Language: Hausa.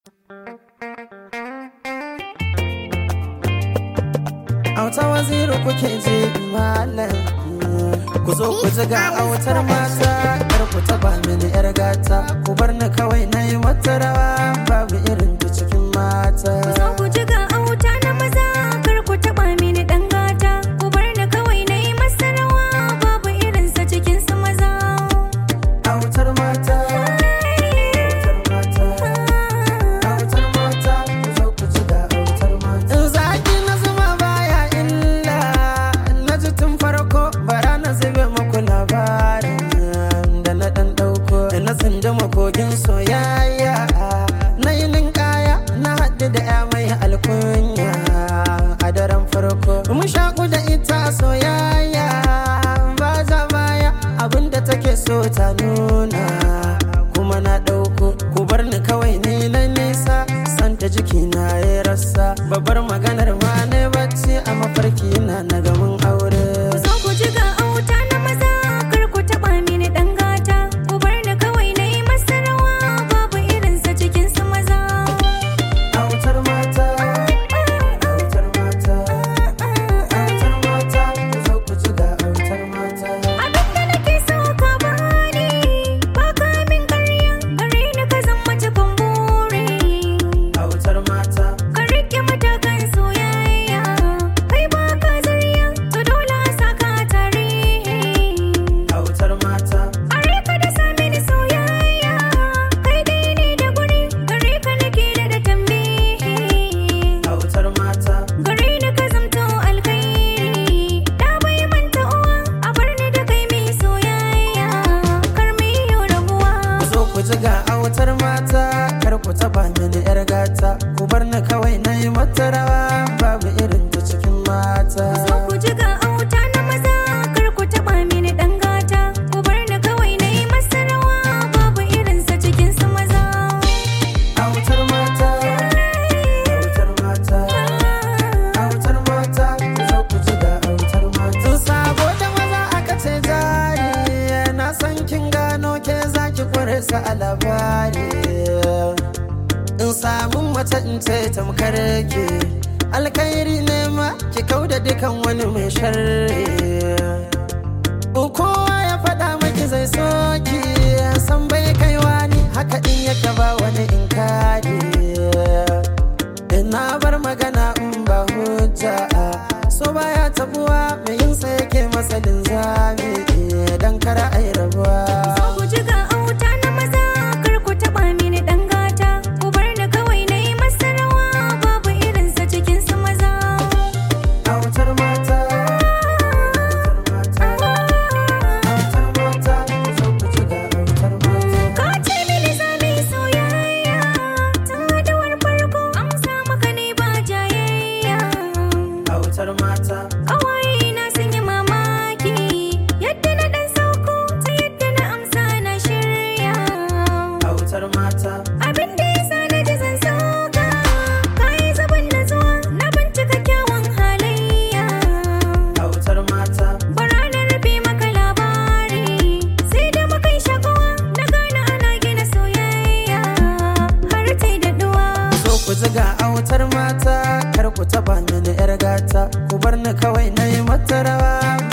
Auta Waziri kuke je malam, ku zo ku ji ga autar mata, kar ku taba mini yar gata, ku bar ni kawai nayi wata rawa, babu irin ta cikin mata. Ku zo ku ji ga auta na maza, kar ku taba mini dan gata, ku bar ni kawai nayi masa rawa, babu irin sa cikin su maza. Autar mata, autar mata, autar mata, ku zo ku ji ga autar mata. Zaki na zuma baya illa, na ji tun farko bara na zube muku labarin da na dan dauko, na tsindama kogin soyayya, na yi ninkaya na haɗu da ya mai alkunya a daren farko. Mun shaku da ita soyayya ba za baya, abinda take so ta nuna kuma na ɗauko, ku bar ni kawai ni na nisa, santa jiki na ya rasa, babbar maganar ma ne bacci a mafarki na gamin aure. Ku zo ku ji ga auta na maza, kar ku taba mini dan gata, ku bar ni kawai nayi masa rawa, babu irin sa cikin su maza. Autar mata, autar mata, autar mata, ku zo ku ji ga autar mata. Abinda nake so ka bani, ba ka min ƙarya, gare ni ka zama cikin buri. Autar mata, Ka rike matakan soyayya, kai ba ka zarya, to dole a saka a tarihi. autar mata, Are ka da sami ni soyayya, kai dai ne da guri, gare ka nake da tambihi. autar mata, Gare ni ka zamto alkhairi, da bai manta uwa, a bar ni da kai mai soyayya, kar mu yi rabuwa. ku zo ku ji ga autar mata, kar ku taba mini yar gata, ku bar ni kawai nayi mata rawa, babu irin ta cikin mata. Zo ku ji ga auta na maza, kar ku taba mini dan gata, ku bar ni kawai nayi masa rawa, babu irin sa cikin su maza. Autar mata, autar mata, autar mata, ku zo ku ji ga autar mata. Tun sabo da maza aka ce jari, na san kin gano ke zaki kware sa a labari. In samun mace in ce tamkar ke, alkhairi ne ma ki kauda dukan wani mai sharri. Kowa ya faɗa maki zai soki, san bai kai wani haka in yake ba wani inkari. Ina bar magana in ba hujja, so baya tabuwa mai yinsa yake masa linzami, dan kara ai rabuwa. Zo ku ji ga auta na maza, kar ku taba mini dan gata, ku bar ni kawai nayi masa rawa, babu irin sa cikin su maza. Autar mata, autar mata, autar mata, ku zo ku ji ga autar mata. Ka ce mini za mu yi soyayya, tun haɗuwar farko amsa maka ne ba jayayya. Autar mata, Ƙawaye na sun yi mamaki, yadda na ɗan sauko, ta yadda na amsa na shirya. autar mata, Abin da ya sa na ji zan sauka, ka yi zaban natsuwa, na bincika kyawun halayya. autar mata, Bara na rufe maka labari, sai da muka yi shakuwa, na gane ana gina soyayya, har ta yi daɗuwa. so ku ji ga autar mata, kar ku taba mini yar gata, ku bar ni kawai nayi mata rawa,